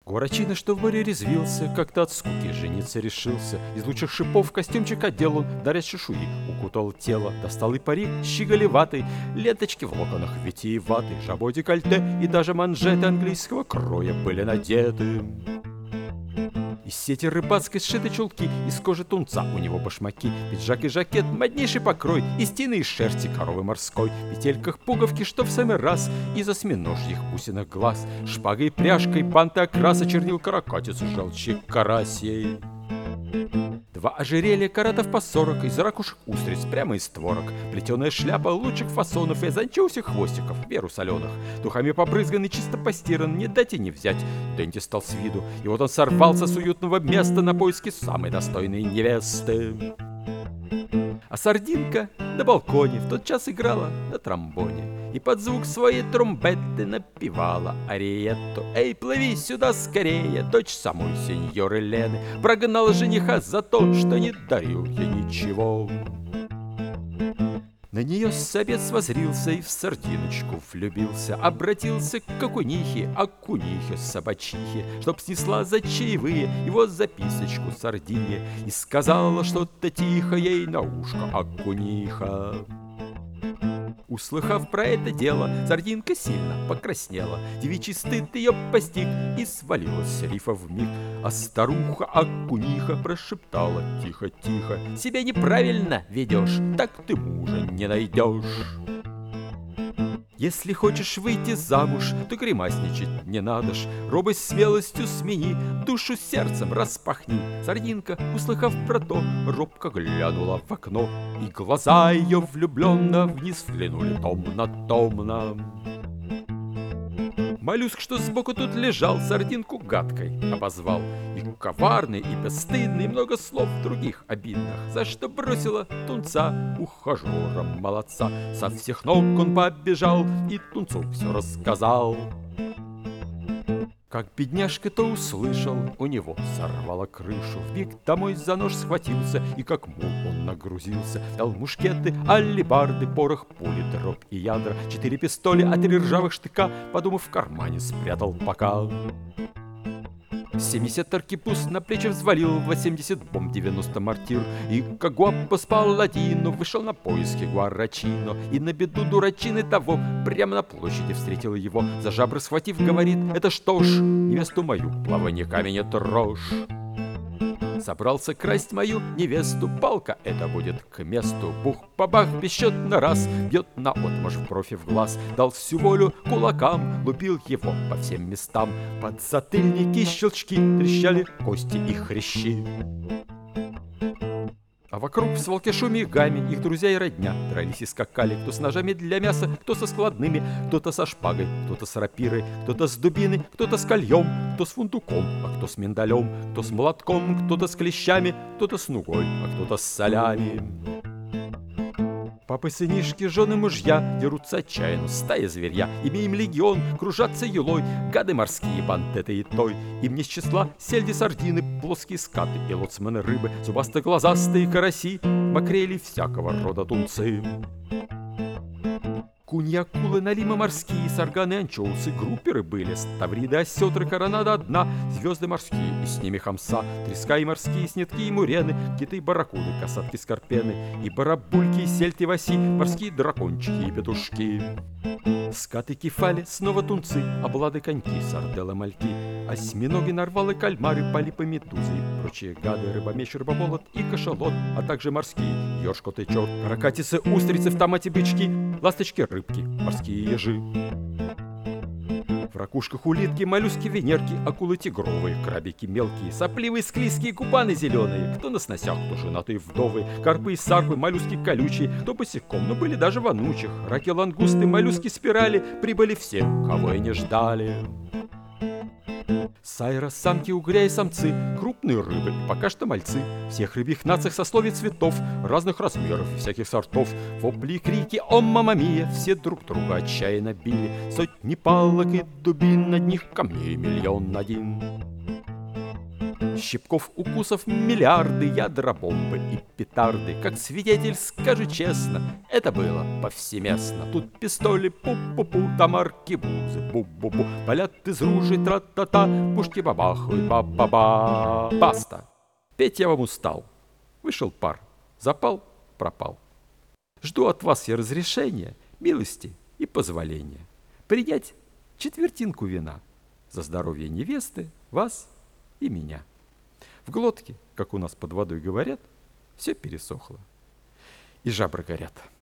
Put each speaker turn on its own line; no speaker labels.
Гуарачино, что в море резвился, как-то от скуки жениться решился. Из лучших шипов костюмчик одел он, даря чешуи, укутал тело, достал и парик щеголеватый, ленточки в локонах витиеватый, жабо декольте и даже манжеты английского кроя были надеты. Из сети рыбацкой сшиты чулки, из кожи тунца у него башмаки, пиджак и жакет, моднейший покрой, из тины и шерсти коровы морской, в петельках пуговки, что в самый раз, из осьминожьих бусинок глаз, шпагой, пряжкой, банты окраса, чернил каракатиц, желчи карасей. Два ожерелья каратов по 40, из ракушек устриц, прямо из створок, плетеная шляпа лучших фасонов, из анчоусих хвостиков, веру соленых, духами побрызганный, чисто постиран, не дать и не взять. Дэнди стал с виду, и вот он сорвался с уютного места на поиски самой достойной невесты. А сардинка на балконе в тот час играла на тромбоне и под звук своей тромбеты напевала ариетто. «Эй, плыви сюда скорее, дочь самой сеньоры Лены!» Прогнала жениха за то, что не дарил ей ничего. На нее собец возрился и в сардиночку влюбился, обратился к окунихе, собачихе, чтоб снесла за чаевые его записочку сардине и сказала что-то тихо ей на ушко окуниха. Услыхав про это дело, сардинка сильно покраснела, девичий стыд ее постиг и свалилась с рифа вмиг. А старуха окуниха прошептала тихо-тихо: «Себя неправильно ведешь, так ты мужа не найдешь. Если хочешь выйти замуж, то гримасничать не надо ж, робость смелостью смени, душу сердцем распахни». Сардинка, услыхав про то, робко глянула в окно, и глаза ее влюбленно вниз взглянули томно-томно. Моллюск, что сбоку тут лежал, сардинку гадкой обозвал, и коварный, и бесстыдный, и много слов других обидных, за что бросила тунца ухажера молодца. Со всех ног он побежал и тунцу все рассказал. Как бедняжка-то услышал, у него сорвало крышу, вбег домой за нож схватился, и как мул он нагрузился. Дал мушкеты, алебарды, порох, пули, дробь и ядра, 4 пистоля, а 3 ржавых штыка, подумав, в кармане спрятал пока. 70 аркебуз на плечи взвалил, 80 бомб, 90 мортир, и как гуаппо с паладино вышел на поиски Гуарачино. И на беду дурачины того прямо на площади встретил его, за жабры схватив, говорит: «Это что ж, невесту мою плавниками не трожь. Собрался красть мою невесту, палка это будет к месту». Бух-бабах бесчетно раз бьет наотмашь в бровь и в глаз, дал всю волю кулакам, лупил его по всем местам. Под затыльники щелчки трещали кости и хрящи. А вокруг с волкешуми и гами их друзья и родня дрались и скакали, кто с ножами для мяса, кто со складными, кто-то со шпагой, кто-то с рапирой, кто-то с дубиной, кто-то с кольем, кто с фундуком, а кто с миндалем, кто с молотком, кто-то с клещами, кто-то с нугой, а кто-то с солями. Папы, сынишки, жены, мужья дерутся отчаянно, стая зверья, имеем легион, кружатся юлой, гады морские, бандеты и той. Им не с числа сельди, сардины, плоские скаты и лоцманы рыбы, зубасто-глазастые караси, макрели, всякого рода тунцы. Куньи, акулы, налимы морские, сарганы, анчоусы, групперы были, ставриды, осетры, коронада одна, звезды морские, и с ними хамса, треска и морские, снетки и мурены, киты и барракуды, касатки, скорпены, и барабульки, и сельдь, и васи, морские дракончики и петушки. Скаты, кефали, снова тунцы, облады, коньки, сарделы, мальки, осьминоги, нарвалы, кальмары, полипы, медузы и прочие гады, рыбомеч, рыбомолот и кашалот, а также морские, ёж, кот и чёрт, каракатицы, устрицы, в томате, бички, ласточки, рыбки, морские ежи. В ракушках улитки, моллюски, венерки, акулы тигровые, крабики мелкие, сопливые, склизкие, кубаны зеленые, кто на сносях, кто женатые вдовы, карпы и сарпы, моллюски колючие, кто босиком, но были даже в анучих, раки, лангусты, моллюски, спирали, прибыли все, кого и не ждали. Сайра, самки, угря и самцы, крупные рыбы, пока что мальцы, всех рыбьих наций, сословий, цветов, разных размеров, всяких сортов, вопли и крики «О, мамма мия!» все друг друга отчаянно били, сотни палок и дубин, одних камней 1 000 001. Щипков, укусов миллиарды, ядра, бомбы и петарды. Как свидетель, скажи честно, это было повсеместно. Тут пистоли, пу-пу-пу, там аркебузы, бу-бу-бу. Палят из ружей, тра-та-та, пушки бабахают, ба-ба-ба. Баста! Петь я вам устал. Вышел пар, запал, пропал. Жду от вас я разрешения, милости и позволения принять четвертинку вина за здоровье невесты, вас и меня. В глотке, как у нас под водой говорят, все пересохло, и жабры горят.